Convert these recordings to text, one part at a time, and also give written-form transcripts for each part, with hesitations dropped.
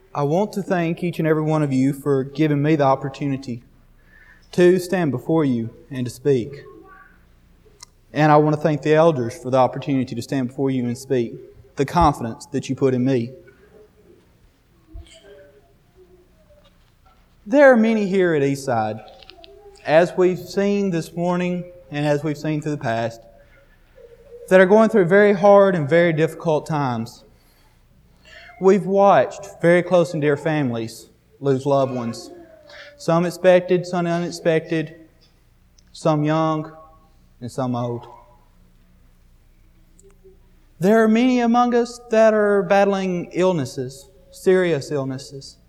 I want to thank each and every one of you for giving me the opportunity to stand before you and to speak. And I want to thank the elders for the opportunity to stand before you and speak, the confidence that you put in me. There are many here at Eastside, as we've seen this morning and as we've seen through the past, that are going through very hard and very difficult times. We've watched very close and dear families lose loved ones. Some expected, some unexpected, some young and some old. There are many among us that are battling illnesses, serious illnesses.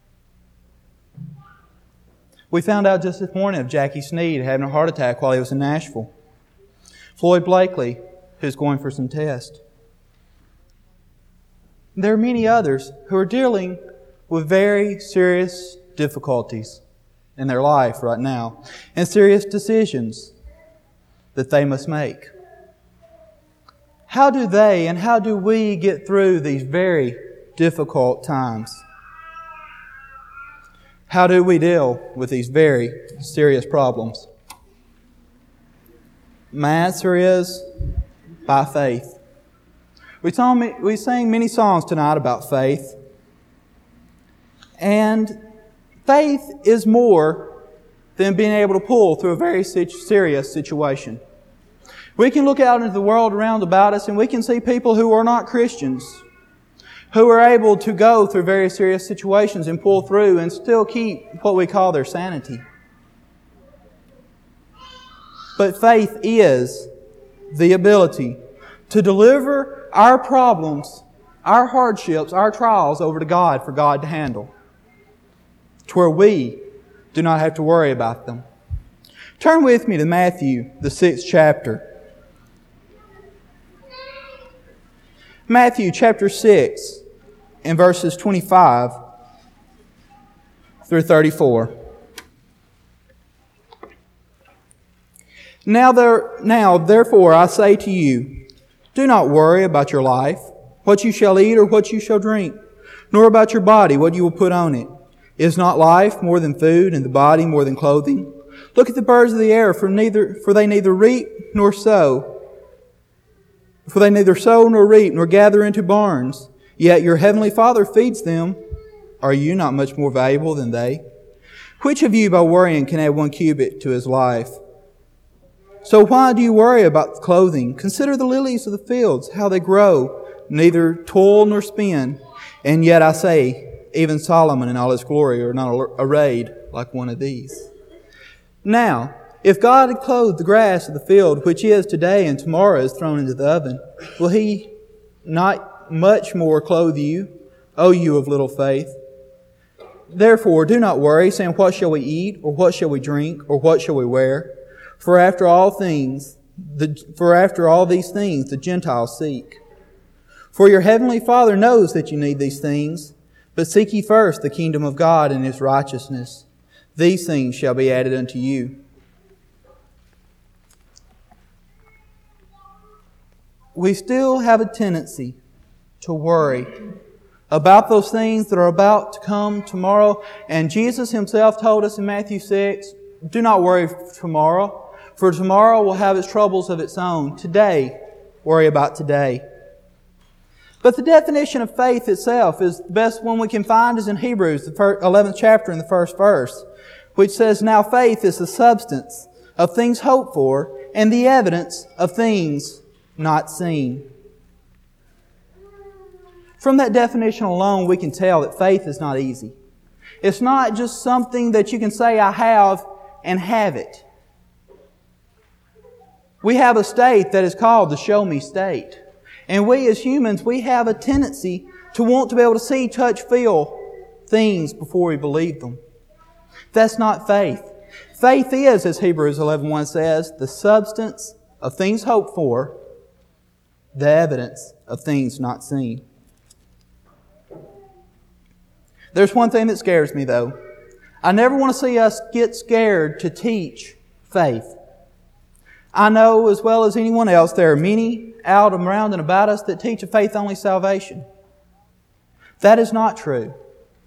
We found out just this morning of Jackie Sneed having a heart attack while he was in Nashville. Floyd Blakely, who's going for some tests. There are many others who are dealing with very serious difficulties in their life right now and serious decisions that they must make. How do they and how do we get through these very difficult times? How do we deal with these very serious problems? My answer is by faith. We sang many songs tonight about faith. And faith is more than being able to pull through a very serious situation. We can look out into the world around about us and we can see people who are not Christians, who are able to go through very serious situations and pull through and still keep what we call their sanity. But faith is the ability to deliver our problems, our hardships, our trials over to God for God to handle, to where we do not have to worry about them. Turn with me to Matthew, the 6th chapter. Matthew chapter 6 and verses 25 through 34. Now therefore I say to you, do not worry about your life, what you shall eat or what you shall drink, nor about your body, what you will put on it. Is not life more than food, and the body more than clothing? Look at the birds of the air, for they neither reap nor sow. For they neither sow nor reap nor gather into barns, yet your heavenly Father feeds them. Are you not much more valuable than they? Which of you by worrying can add 1 cubit to his life? So why do you worry about clothing? Consider the lilies of the fields, how they grow, neither toil nor spin. And yet I say, even Solomon in all his glory are not arrayed like one of these. Now, if God had clothed the grass of the field, which is today and tomorrow is thrown into the oven, will He not much more clothe you, O you of little faith? Therefore, do not worry, saying, what shall we eat, or what shall we drink, or what shall we wear? For after all these things the Gentiles seek. For your heavenly Father knows that you need these things, but seek ye first the kingdom of God and His righteousness. These things shall be added unto you. We still have a tendency to worry about those things that are about to come tomorrow. And Jesus Himself told us in Matthew 6, do not worry for tomorrow, for tomorrow will have its troubles of its own. Today, worry about today. But the definition of faith itself is the best one we can find is in Hebrews, the 11th chapter and the first verse, which says, now faith is the substance of things hoped for and the evidence of things not seen. From that definition alone, we can tell that faith is not easy. It's not just something that you can say, I have, and have it. We have a state that is called the show me state. And we as humans, we have a tendency to want to be able to see, touch, feel things before we believe them. That's not faith. Faith is, as Hebrews 11:1 says, the substance of things hoped for, the evidence of things not seen. There's one thing that scares me though. I never want to see us get scared to teach faith. I know as well as anyone else there are many out and around and about us that teach a faith-only salvation. That is not true.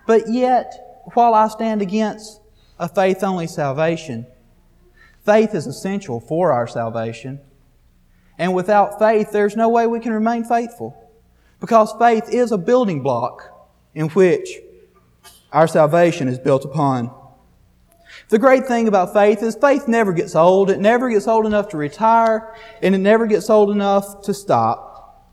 But yet, while I stand against a faith-only salvation, faith is essential for our salvation. And without faith, there's no way we can remain faithful. Because faith is a building block in which our salvation is built upon. The great thing about faith is faith never gets old. It never gets old enough to retire, and it never gets old enough to stop.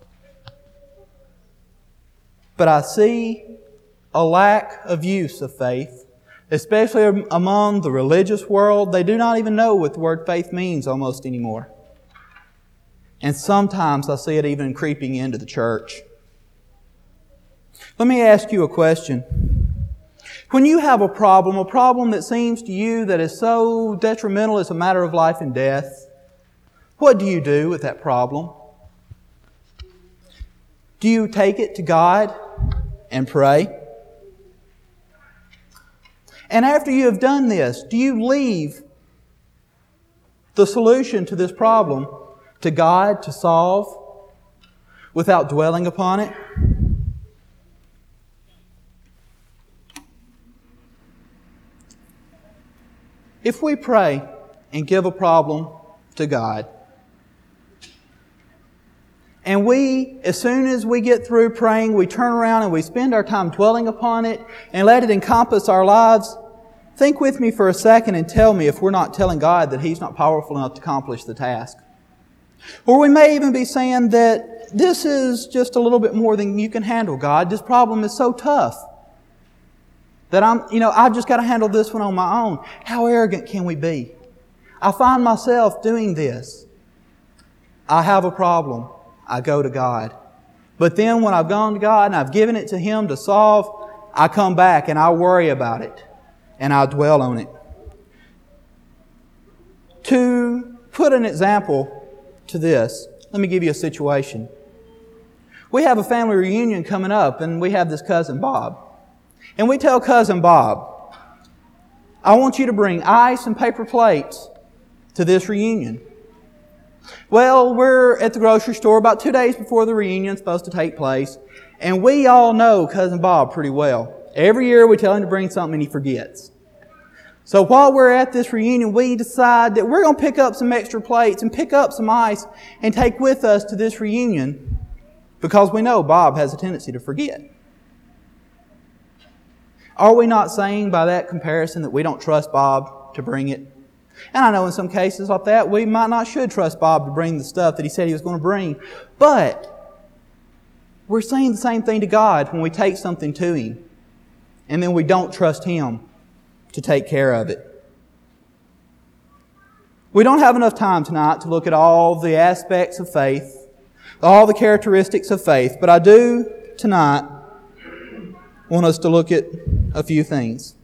But I see a lack of use of faith, especially among the religious world. They do not even know what the word faith means almost anymore. And sometimes I see it even creeping into the church. Let me ask you a question. When you have a problem that seems to you that is so detrimental it's a matter of life and death, what do you do with that problem? Do you take it to God and pray? And after you have done this, do you leave the solution to this problem to God to solve without dwelling upon it? If we pray and give a problem to God, and we, as soon as we get through praying, we turn around and we spend our time dwelling upon it and let it encompass our lives, think with me for a second and tell me if we're not telling God that He's not powerful enough to accomplish the task. Or we may even be saying that this is just a little bit more than you can handle, God. This problem is so tough that I've just got to handle this one on my own. How arrogant can we be? I find myself doing this. I have a problem. I go to God. But then when I've gone to God and I've given it to Him to solve, I come back and I worry about it and I dwell on it. To put an example to this, let me give you a situation. We have a family reunion coming up and we have this cousin Bob. And we tell cousin Bob, I want you to bring ice and paper plates to this reunion. Well, we're at the grocery store about 2 days before the reunion is supposed to take place. And we all know cousin Bob pretty well. Every year we tell him to bring something and he forgets. So while we're at this reunion, we decide that we're going to pick up some extra plates and pick up some ice and take with us to this reunion because we know Bob has a tendency to forget. Are we not saying by that comparison that we don't trust Bob to bring it? And I know in some cases like that, we might not should trust Bob to bring the stuff that he said he was going to bring. But we're saying the same thing to God when we take something to Him and then we don't trust Him to take care of it. We don't have enough time tonight to look at all the aspects of faith, all the characteristics of faith, but I do tonight want us to look at a few things.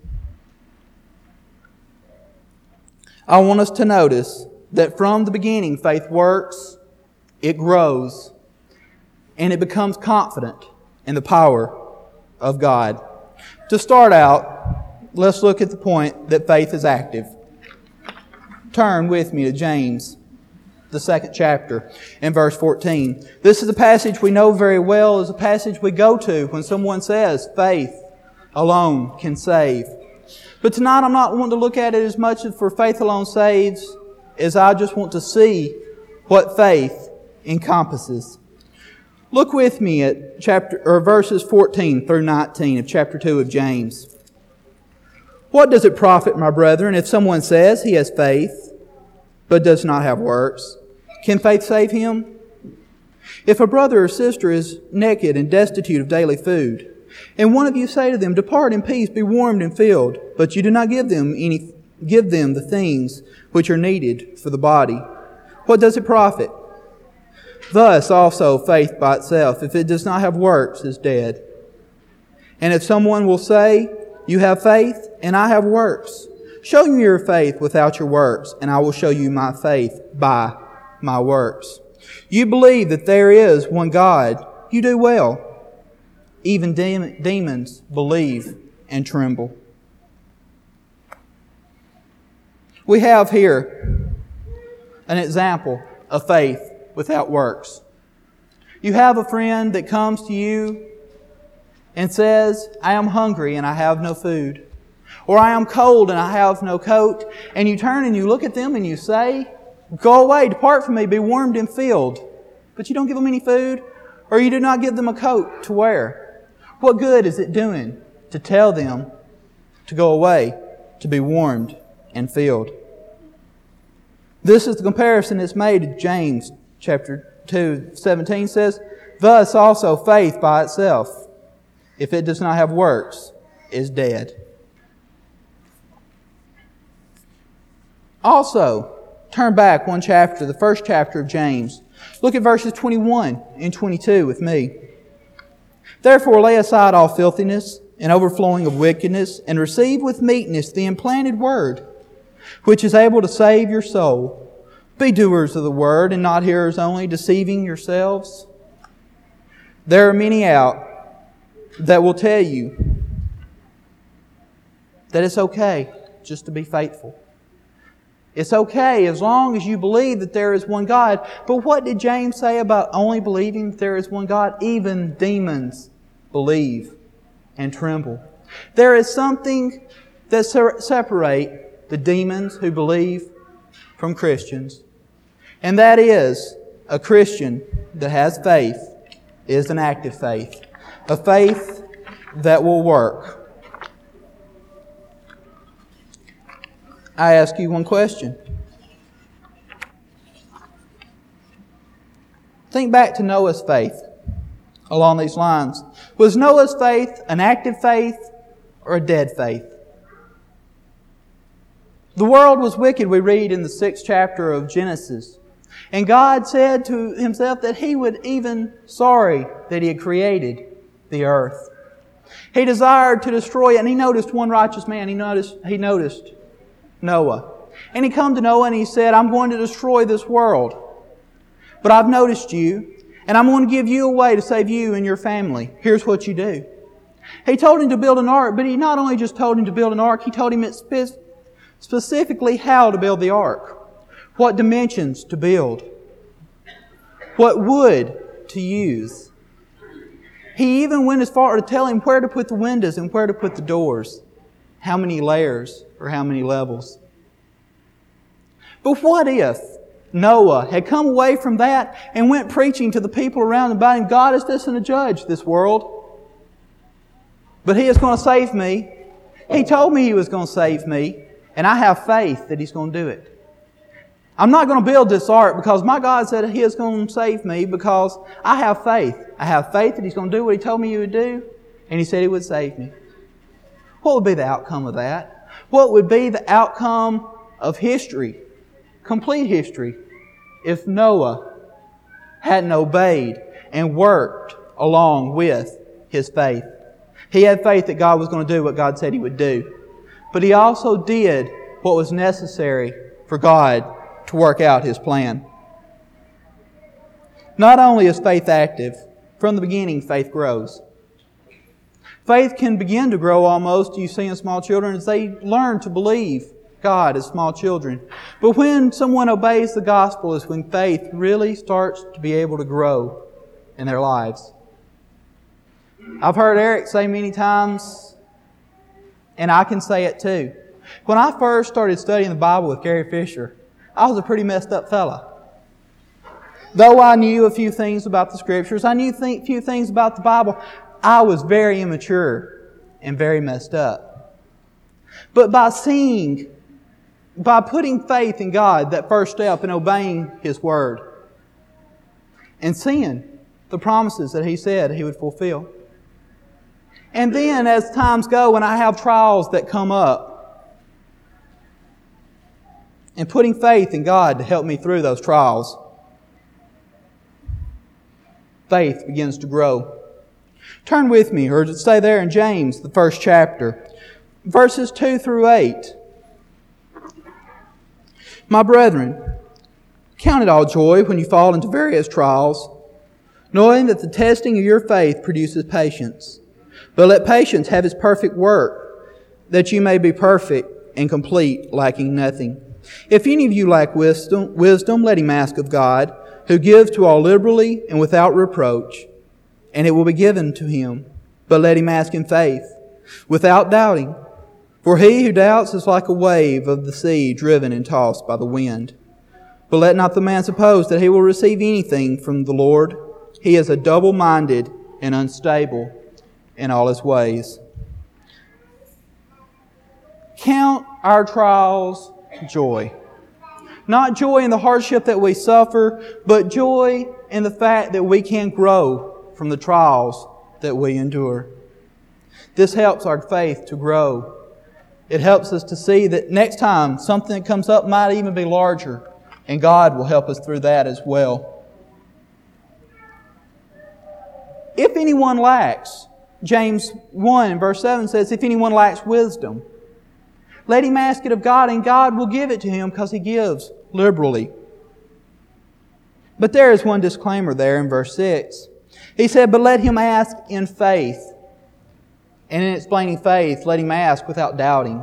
I want us to notice that from the beginning, faith works, it grows, and it becomes confident in the power of God. To start out, let's look at the point that faith is active. Turn with me to James, the 2nd chapter, and verse 14. This is a passage we know very well. It's a passage we go to when someone says faith alone can save. But tonight I'm not wanting to look at it as much for faith alone saves as I just want to see what faith encompasses. Look with me at verses 14 through 19 of chapter 2 of James. What does it profit, my brethren, if someone says he has faith, but does not have works? Can faith save him? If a brother or sister is naked and destitute of daily food, and one of you say to them, depart in peace, be warmed and filled, but you do not give them the things which are needed for the body, what does it profit? Thus also faith by itself, if it does not have works, is dead. And if someone will say, you have faith, and I have works, show me your faith without your works, and I will show you my faith by my works. You believe that there is one God, you do well. Even demons believe and tremble. We have here an example of faith without works. You have a friend that comes to you and says, I am hungry and I have no food, or I am cold and I have no coat, and you turn and you look at them and you say, go away, depart from me, be warmed and filled, but you don't give them any food, or you do not give them a coat to wear, what good is it doing to tell them to go away, to be warmed and filled? This is the comparison that's made in James chapter 2:17 says, thus also faith by itself, if it does not have works, is dead. Also, turn back one chapter, the first chapter of James. Look at verses 21 and 22 with me. Therefore lay aside all filthiness and overflowing of wickedness, and receive with meekness the implanted word, which is able to save your soul. Be doers of the word, and not hearers only, deceiving yourselves. There are many out that will tell you that it's okay just to be faithful. It's okay as long as you believe that there is one God. But what did James say about only believing that there is one God? Even demons believe and tremble. There is something that separates the demons who believe from Christians. And that is, a Christian that has faith is an active faith. A faith that will work. I ask you one question. Think back to Noah's faith along these lines. Was Noah's faith an active faith or a dead faith? The world was wicked, we read in the 6th chapter of Genesis. And God said to Himself that He would even sorry that He had created the earth. He desired to destroy it, and He noticed one righteous man. He noticed Noah. And He come to Noah and He said, I'm going to destroy this world. But I've noticed you, and I'm going to give you a way to save you and your family. Here's what you do. He told him to build an ark, but He not only just told him to build an ark, He told him specifically how to build the ark. What dimensions to build. What wood to use. He even went as far to tell him where to put the windows and where to put the doors. How many layers or how many levels. But what if Noah had come away from that and went preaching to the people around about him, God is destined to judge this world, but He is going to save me. He told me He was going to save me, and I have faith that He's going to do it. I'm not going to build this ark because my God said He is going to save me because I have faith. I have faith that He's going to do what He told me He would do, and He said He would save me. What would be the outcome of that? What would be the outcome of history, complete history, if Noah hadn't obeyed and worked along with his faith? He had faith that God was going to do what God said He would do. But he also did what was necessary for God to work out His plan. Not only is faith active, from the beginning faith grows. Faith can begin to grow almost, you see in small children, as they learn to believe God as small children. But when someone obeys the gospel is when faith really starts to be able to grow in their lives. I've heard Eric say many times, and I can say it too. When I first started studying the Bible with Gary Fisher, I was a pretty messed up fella. Though I knew a few things about the Scriptures, I knew a few things about the Bible, I was very immature and very messed up. But by putting faith in God, that first step in obeying His Word, and seeing the promises that He said He would fulfill. And then as times go and I have trials that come up, and putting faith in God to help me through those trials, faith begins to grow. Turn with me, or stay there in James, the 1st chapter, verses 2 through 8. My brethren, count it all joy when you fall into various trials, knowing that the testing of your faith produces patience. But let patience have its perfect work, that you may be perfect and complete, lacking nothing. If any of you lack wisdom, let him ask of God, who gives to all liberally and without reproach, and it will be given to him. but let him ask in faith, without doubting. For he who doubts is like a wave of the sea driven and tossed by the wind. But let not the man suppose that he will receive anything from the Lord. He is a double-minded and unstable in all his ways. Count our trials joy. Not joy in the hardship that we suffer, but joy in the fact that we can grow from the trials that we endure. This helps our faith to grow. It helps us to see that next time something that comes up might even be larger, and God will help us through that as well. If anyone lacks, James 1 verse 7 says, if anyone lacks wisdom, let him ask it of God, and God will give it to him because He gives liberally. But there is one disclaimer there in verse 6. He said, but let him ask in faith. And in explaining faith, let him ask without doubting.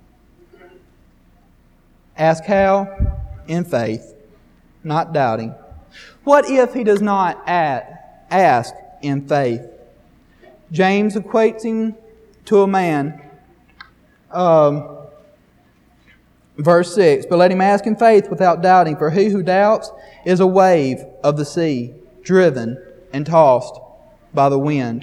Ask how? In faith, not doubting. What if he does not ask in faith? James equates him to a man. Verse 6, but let him ask in faith without doubting, for he who doubts is a wave of the sea, driven and tossed by the wind.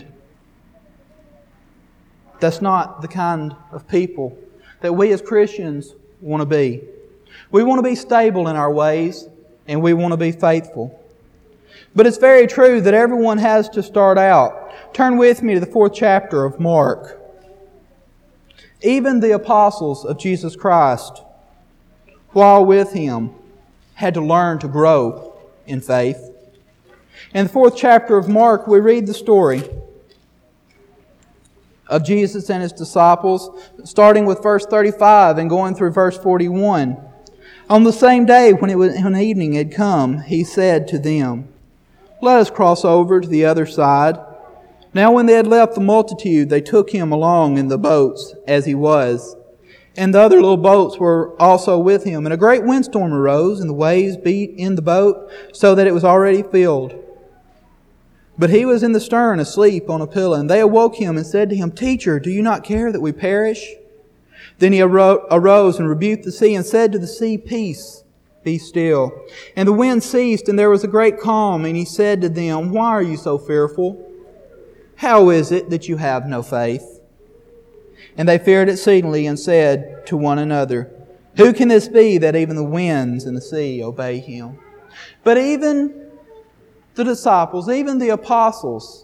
That's not the kind of people that we as Christians want to be. We want to be stable in our ways, and we want to be faithful. But it's very true that everyone has to start out. Turn with me to the 4th chapter of Mark. Even the apostles of Jesus Christ, while with Him, had to learn to grow in faith. In the 4th chapter of Mark, we read the story of Jesus and His disciples, starting with verse 35 and going through verse 41. On the same day when evening had come, He said to them, let us cross over to the other side. Now when they had left the multitude, they took Him along in the boats as He was. And the other little boats were also with Him. And a great windstorm arose, and the waves beat in the boat, so that it was already filled. But He was in the stern, asleep on a pillow. And they awoke Him and said to Him, Teacher, do you not care that we perish? Then He arose and rebuked the sea and said to the sea, Peace, be still. And the wind ceased, and there was a great calm. And He said to them, Why are you so fearful? How is it that you have no faith? And they feared exceedingly and said to one another, Who can this be that even the winds and the sea obey Him? But even the disciples, even the apostles,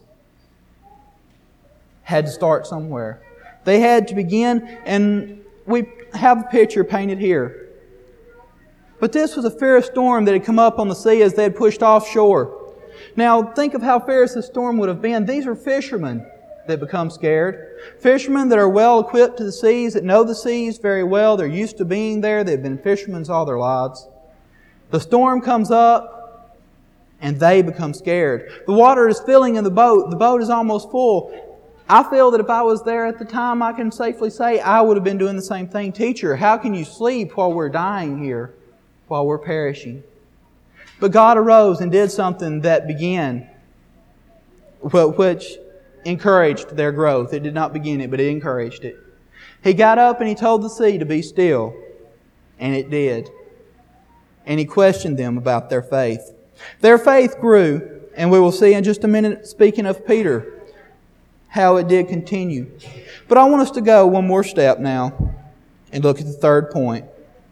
had to start somewhere. They had to begin, and we have a picture painted here. But this was a fierce storm that had come up on the sea as they had pushed offshore. Now, think of how fierce the storm would have been. These are fishermen that become scared. Fishermen that are well equipped to the seas, that know the seas very well. They're used to being there. They've been fishermen all their lives. The storm comes up, and they become scared. The water is filling in the boat. The boat is almost full. I feel that if I was there at the time, I can safely say I would have been doing the same thing. Teacher, how can you sleep while we're dying here, while we're perishing? But God arose and did something that began, which encouraged their growth. It did not begin it, but it encouraged it. He got up and He told the sea to be still, and it did. And He questioned them about their faith. Their faith grew, and we will see in just a minute, speaking of Peter, how it did continue. But I want us to go one more step now and look at the third point.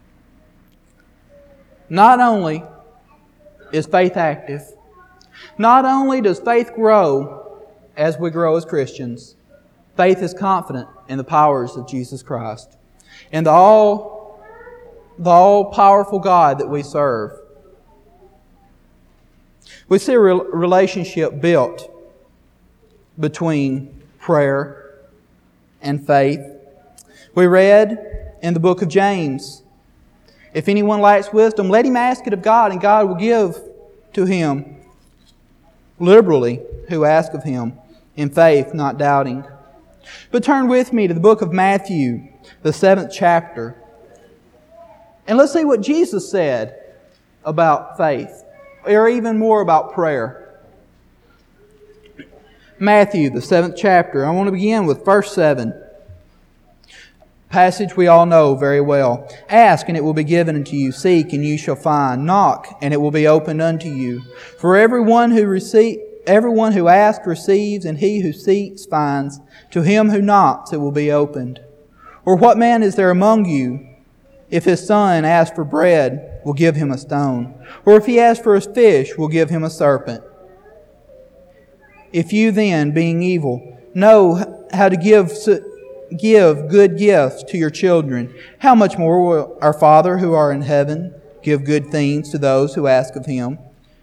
Not only is faith active, not only does faith grow as we grow as Christians, faith is confident in the powers of Jesus Christ and the all-powerful God that we serve. We see a relationship built between prayer and faith. We read in the book of James, if anyone lacks wisdom, let him ask it of God, and God will give to him liberally who ask of Him in faith, not doubting. But turn with me to the book of Matthew, the 7th chapter. And let's see what Jesus said about faith, or even more about prayer. Matthew, the 7th chapter. I want to begin with verse 7. Passage we all know very well. Ask, and it will be given unto you. Seek, and you shall find. Knock, and it will be opened unto you. For everyone who asks receives, and he who seeks finds. To him who knocks it will be opened. Or what man is there among you, if his son asks for bread, will give him a stone? Or if he asks for a fish, will give him a serpent? If you then, being evil, know how to give good gifts to your children, how much more will our Father who are in heaven give good things to those who ask of Him?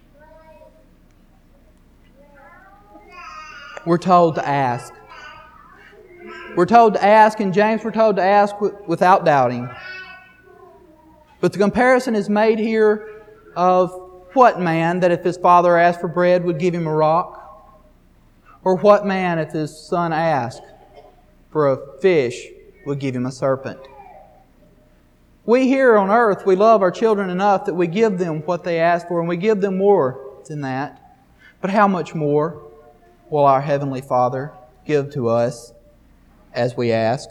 We're told to ask. We're told to ask, and James, we're told to ask without doubting. But the comparison is made here of what man that if his father asked for bread would give him a rock? Or what man if his son asked for a fish would give him a serpent? We here on earth, we love our children enough that we give them what they ask for, and we give them more than that. But how much more will our Heavenly Father give to us as we ask?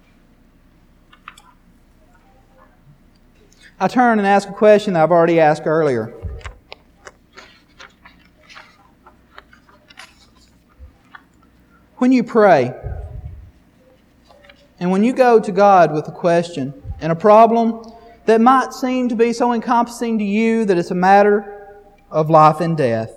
I turn and ask a question that I've already asked earlier. When you pray, and when you go to God with a question and a problem that might seem to be so encompassing to you that it's a matter of life and death,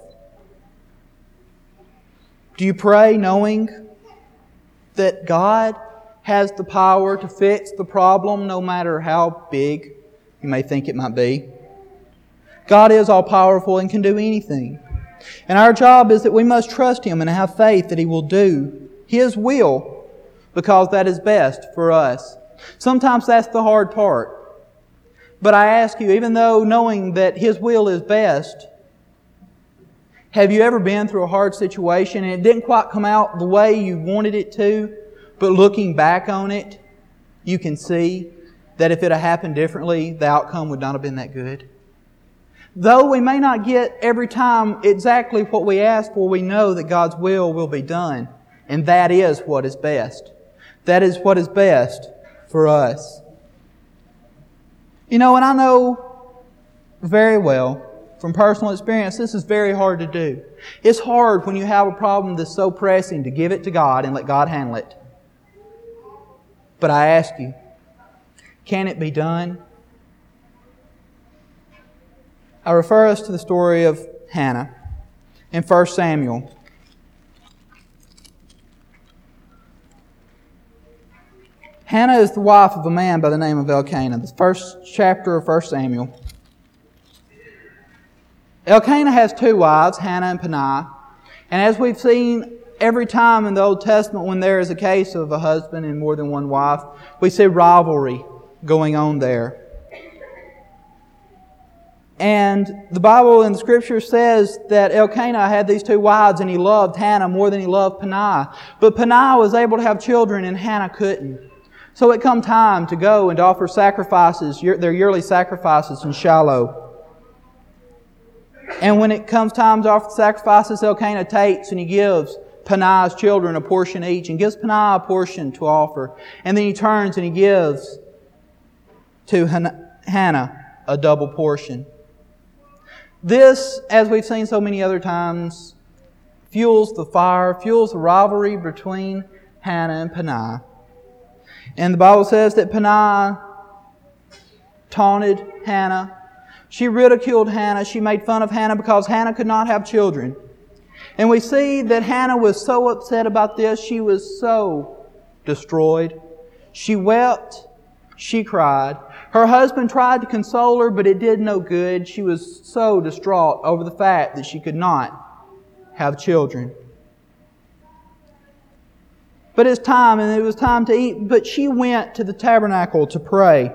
do you pray knowing that God has the power to fix the problem no matter how big you may think it might be? God is all-powerful and can do anything. And our job is that we must trust Him and have faith that He will do His will because that is best for us. Sometimes that's the hard part. But I ask you, even though knowing that His will is best, have you ever been through a hard situation and it didn't quite come out the way you wanted it to, but looking back on it, you can see that if it had happened differently, the outcome would not have been that good? Though we may not get every time exactly what we ask for, we know that God's will be done. And that is what is best. That is what is best for us. You know, and I know very well from personal experience, this is very hard to do. It's hard when you have a problem that's so pressing to give it to God and let God handle it. But I ask you, can it be done? I refer us to the story of Hannah in 1 Samuel. Hannah is the wife of a man by the name of Elkanah, the first chapter of 1 Samuel. Elkanah has two wives, Hannah and Peninnah. And as we've seen every time in the Old Testament when there is a case of a husband and more than one wife, we see rivalry going on there. And the Bible and the Scripture says that Elkanah had these two wives and he loved Hannah more than he loved Peninnah. But Peninnah was able to have children and Hannah couldn't. So it come time to go and offer sacrifices, their yearly sacrifices in Shiloh. And when it comes time to offer the sacrifices, Elkanah takes and he gives Peninnah's children a portion each and gives Peninnah a portion to offer. And then he turns and he gives to Hannah a double portion. This, as we've seen so many other times, fuels the fire, fuels the rivalry between Hannah and Peninnah. And the Bible says that Peninnah taunted Hannah. She ridiculed Hannah. She made fun of Hannah because Hannah could not have children. And we see that Hannah was so upset about this. She was so destroyed. She wept. She cried. Her husband tried to console her, but it did no good. She was so distraught over the fact that she could not have children. But it's time, and it was time to eat. But she went to the tabernacle to pray.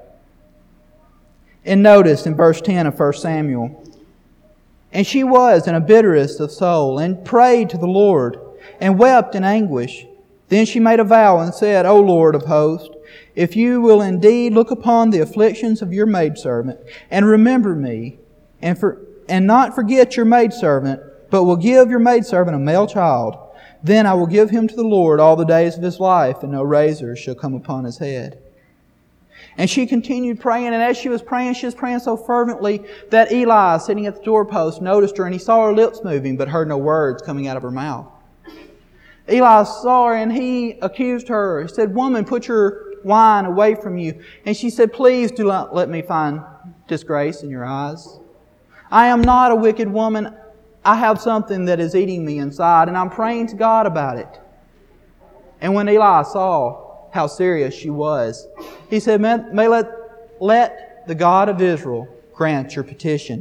And notice in verse 10 of 1 Samuel, and she was in a bitterest of soul, and prayed to the Lord, and wept in anguish. Then she made a vow and said, O Lord of hosts, if you will indeed look upon the afflictions of your maidservant, and remember me, and not forget your maidservant, but will give your maidservant a male child, Then I will give him to the Lord all the days of his life, and no razor shall come upon his head." And she continued praying, and as she was praying so fervently that Eli, sitting at the doorpost, noticed her, and he saw her lips moving, but heard no words coming out of her mouth. Eli saw her, and he accused her. He said, "Woman, put your wine away from you." And she said, "Please do not let me find disgrace in your eyes. I am not a wicked woman. I have something that is eating me inside, and I'm praying to God about it." And when Eli saw how serious she was, he said, "May let the God of Israel grant your petition."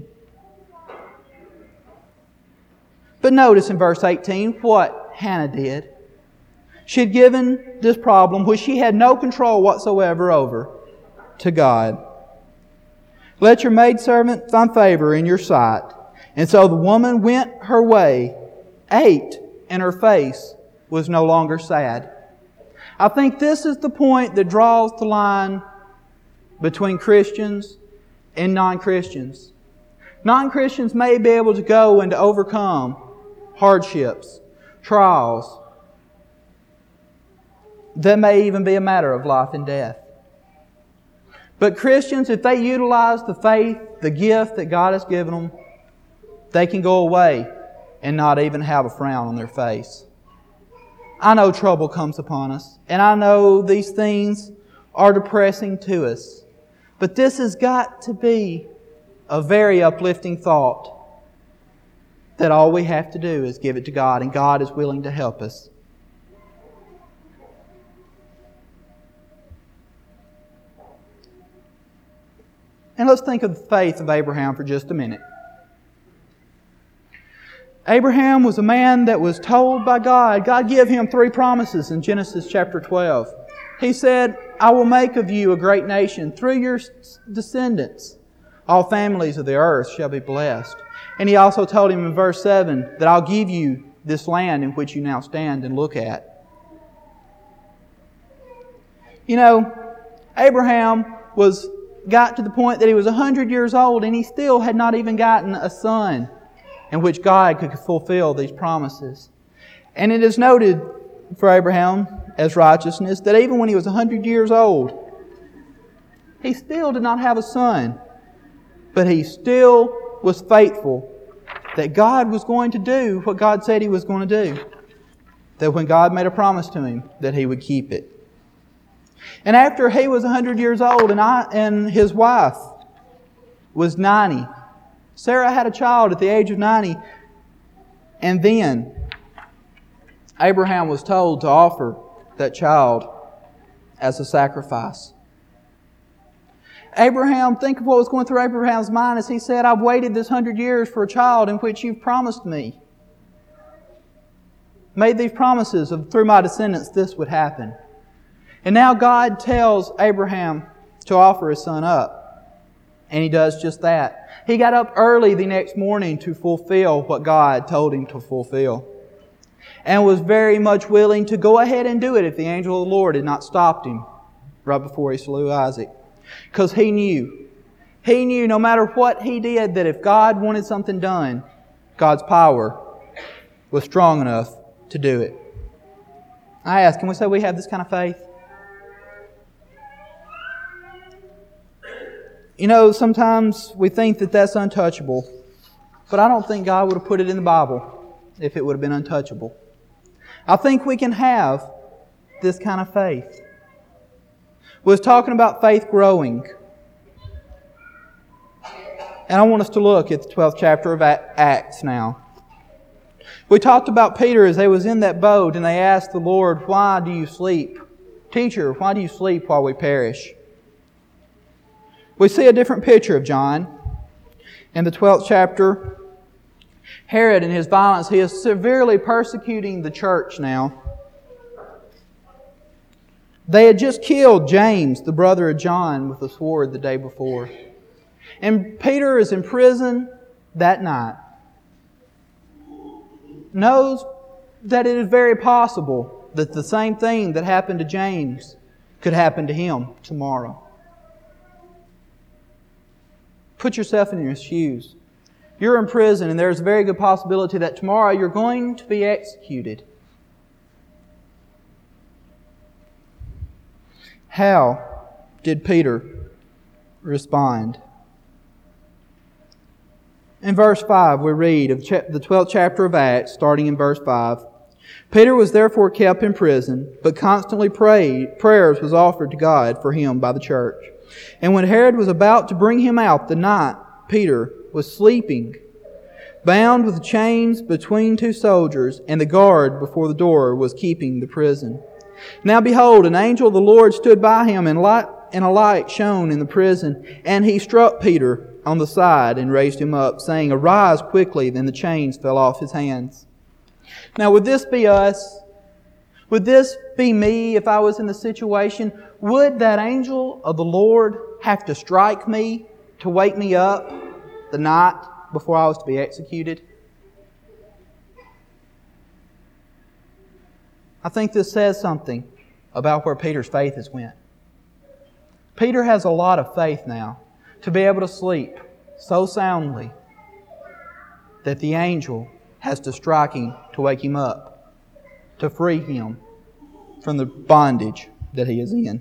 But notice in verse 18 what Hannah did. She had given this problem, which she had no control whatsoever over, to God. "Let your maidservant find favor in your sight." And so the woman went her way, ate, and her face was no longer sad. I think this is the point that draws the line between Christians and non-Christians. Non-Christians may be able to go and to overcome hardships, trials, that may even be a matter of life and death. But Christians, if they utilize the faith, the gift that God has given them, they can go away and not even have a frown on their face. I know trouble comes upon us, and I know these things are depressing to us. But this has got to be a very uplifting thought, that all we have to do is give it to God, and God is willing to help us. And let's think of the faith of Abraham for just a minute. Abraham was a man that was told by God. God gave him 3 promises in Genesis chapter 12. He said, "I will make of you a great nation. Through your descendants, all families of the earth shall be blessed." And He also told him in verse 7 that I'll give you this land in which you now stand and look at. You know, Abraham got to the point that he was 100 years old, and he still had not even gotten a son in which God could fulfill these promises. And it is noted for Abraham as righteousness that even when he was 100 years old, he still did not have a son. But he still was faithful that God was going to do what God said He was going to do. That when God made a promise to him, that He would keep it. And after he was 100 years old and his wife was 90, Sarah had a child at the age of 90, and then Abraham was told to offer that child as a sacrifice. Abraham, think of what was going through Abraham's mind as he said, "I've waited this 100 years for a child in which You've promised me. Made these promises of through my descendants this would happen." And now God tells Abraham to offer his son up. And he does just that. He got up early the next morning to fulfill what God told him to fulfill. And was very much willing to go ahead and do it if the angel of the Lord had not stopped him right before he slew Isaac. Because he knew no matter what he did, that if God wanted something done, God's power was strong enough to do it. I ask, can we say we have this kind of faith? You know, sometimes we think that that's untouchable, but I don't think God would have put it in the Bible if it would have been untouchable. I think we can have this kind of faith. We was talking about faith growing. And I want us to look at the 12th chapter of Acts now. We talked about Peter as they was in that boat and they asked the Lord, "Why do you sleep? Teacher, why do you sleep while we perish?" We see a different picture of John. In the 12th chapter, Herod in his violence, he is severely persecuting the church now. They had just killed James, the brother of John, with a sword the day before. And Peter is in prison that night. Knows that it is very possible that the same thing that happened to James could happen to him tomorrow. Put yourself in your shoes. You're in prison and there's a very good possibility that tomorrow you're going to be executed. How did Peter respond? In verse 5 we read of the 12th chapter of Acts, starting in verse 5. Peter was therefore kept in prison, but constantly prayers was offered to God for him by the church. And when Herod was about to bring him out the night, Peter was sleeping, bound with chains between two soldiers, and the guard before the door was keeping the prison. Now behold, an angel of the Lord stood by him, and a light shone in the prison, and he struck Peter on the side and raised him up, saying, Arise quickly. Then the chains fell off his hands. Now would this be us? Would this be me if I was in the situation? Would that angel of the Lord have to strike me to wake me up the night before I was to be executed? I think this says something about where Peter's faith has went. Peter has a lot of faith now to be able to sleep so soundly that the angel has to strike him to wake him up, to free him from the bondage that he is in.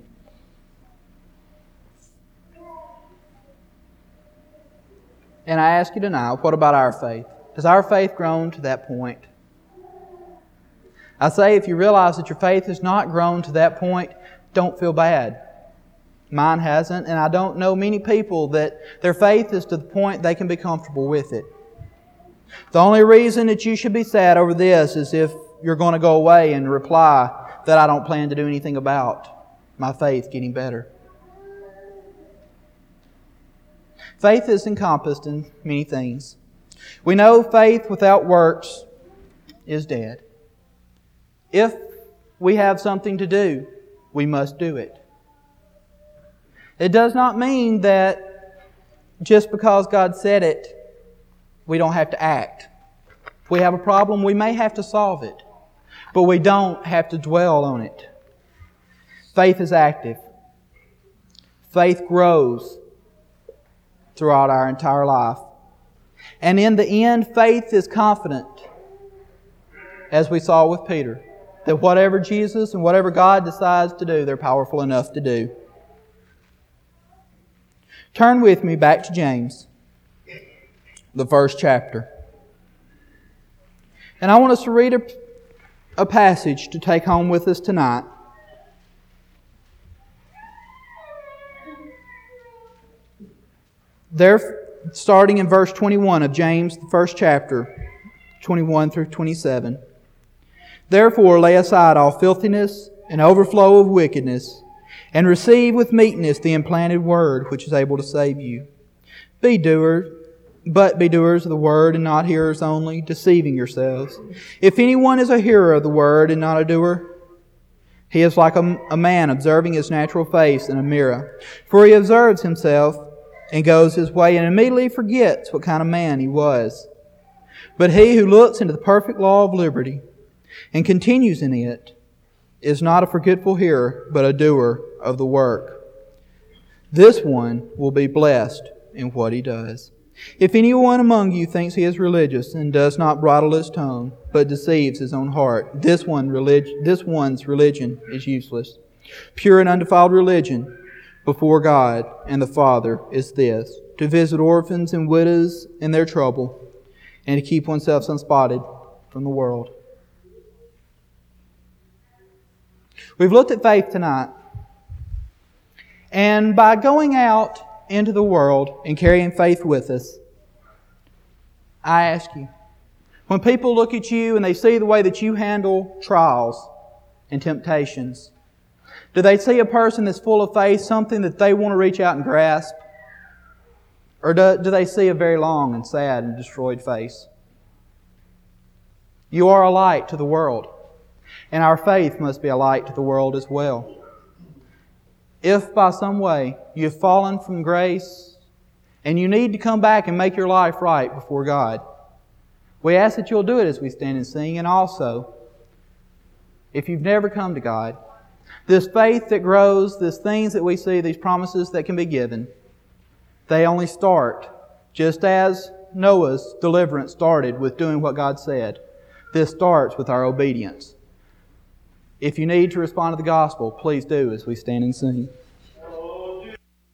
And I ask you tonight, what about our faith? Has our faith grown to that point? I say, if you realize that your faith has not grown to that point, don't feel bad. Mine hasn't, and I don't know many people that their faith is to the point they can be comfortable with it. The only reason that you should be sad over this is if you're going to go away and reply that I don't plan to do anything about my faith getting better. Faith is encompassed in many things. We know faith without works is dead. If we have something to do, we must do it. It does not mean that just because God said it, we don't have to act. If we have a problem, we may have to solve it, but we don't have to dwell on it. Faith is active. Faith grows throughout our entire life. And in the end, faith is confident, as we saw with Peter, that whatever Jesus and whatever God decides to do, they're powerful enough to do. Turn with me back to James, the first chapter. And I want us to read a passage to take home with us tonight. There, starting in verse 21 of James, the first chapter, 21 through 27. Therefore lay aside all filthiness and overflow of wickedness, and receive with meekness the implanted word which is able to save you. Be doers of the word and not hearers only, deceiving yourselves. If anyone is a hearer of the word and not a doer, he is like a man observing his natural face in a mirror. For he observes himself and goes his way and immediately forgets what kind of man he was. But he who looks into the perfect law of liberty and continues in it is not a forgetful hearer, but a doer of the work. This one will be blessed in what he does. If anyone among you thinks he is religious and does not bridle his tongue, but deceives his own heart, this one's religion is useless. Pure and undefiled religion before God and the Father is this, to visit orphans and widows in their trouble, and to keep oneself unspotted from the world. We've looked at faith tonight. And by going out into the world and carrying faith with us, I ask you, when people look at you and they see the way that you handle trials and temptations, do they see a person that's full of faith, something that they want to reach out and grasp? Or do they see a very long and sad and destroyed face? You are a light to the world. And our faith must be a light to the world as well. If by some way you've fallen from grace and you need to come back and make your life right before God, we ask that you'll do it as we stand and sing. And also, if you've never come to God, this faith that grows, these things that we see, these promises that can be given, they only start just as Noah's deliverance started with doing what God said. This starts with our obedience. If you need to respond to the gospel, please do as we stand and sing.